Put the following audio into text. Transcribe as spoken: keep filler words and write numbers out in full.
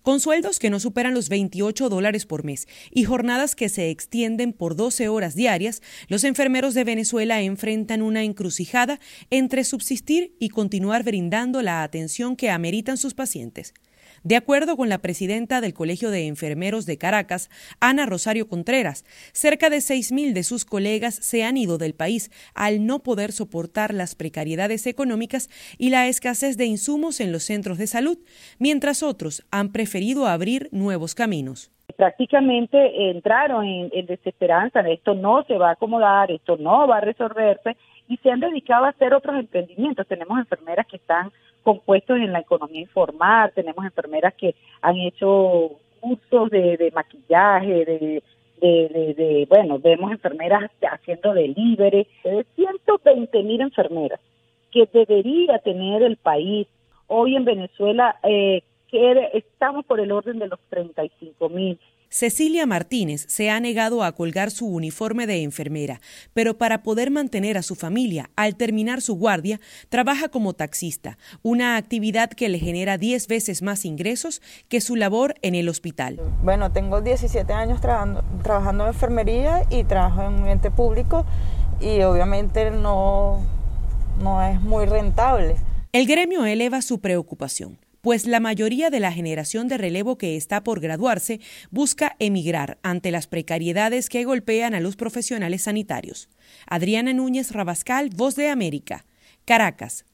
Con sueldos que no superan los veintiocho dólares por mes y jornadas que se extienden por doce horas diarias, los enfermeros de Venezuela enfrentan una encrucijada entre subsistir y continuar brindando la atención que ameritan sus pacientes. De acuerdo con la presidenta del Colegio de Enfermeros de Caracas, Ana Rosario Contreras, cerca de seis mil de sus colegas se han ido del país al no poder soportar las precariedades económicas y la escasez de insumos en los centros de salud, mientras otros han preferido abrir nuevos caminos. Prácticamente entraron en, en desesperanza, esto no se va a acomodar, esto no va a resolverse, y se han dedicado a hacer otros emprendimientos. Tenemos enfermeras que están con puestos en la economía informal, tenemos enfermeras que han hecho cursos de, de maquillaje, de, de, de, de, bueno, vemos enfermeras haciendo delivery, de ciento veinte mil enfermeras que debería tener el país. Hoy en Venezuela eh, que estamos por el orden de los treinta y cinco mil. Cecilia Martínez se ha negado a colgar su uniforme de enfermera, pero para poder mantener a su familia al terminar su guardia, trabaja como taxista, una actividad que le genera diez veces más ingresos que su labor en el hospital. Bueno, tengo diecisiete años trabajando, trabajando en enfermería y trabajo en un ente público y obviamente no, no es muy rentable. El gremio eleva su preocupación, pues la mayoría de la generación de relevo que está por graduarse busca emigrar ante las precariedades que golpean a los profesionales sanitarios. Adriana Núñez Rabascal, Voz de América, Caracas.